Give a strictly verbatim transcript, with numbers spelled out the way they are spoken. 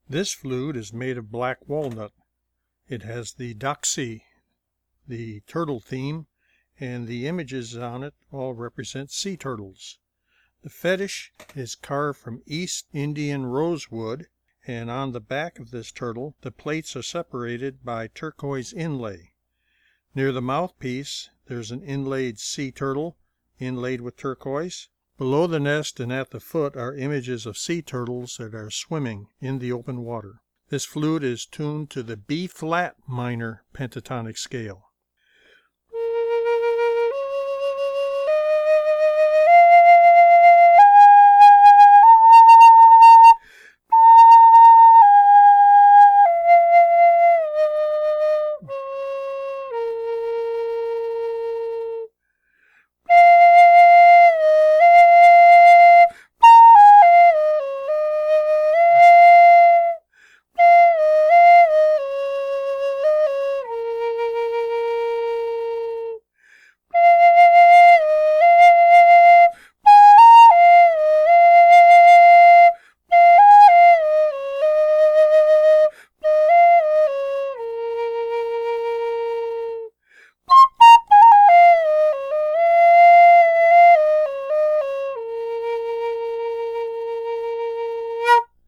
This flute is made of black walnut. It has the doxy, the turtle theme, and the images on it all represent sea turtles. The fetish is carved from East Indian rosewood, and on the back of this turtle the plates are separated by turquoise inlay. Near the mouthpiece there's an inlaid sea turtle inlaid with turquoise. Below the nest and at the foot are images of sea turtles that are swimming in the open water. This flute is tuned to the B flat minor pentatonic scale.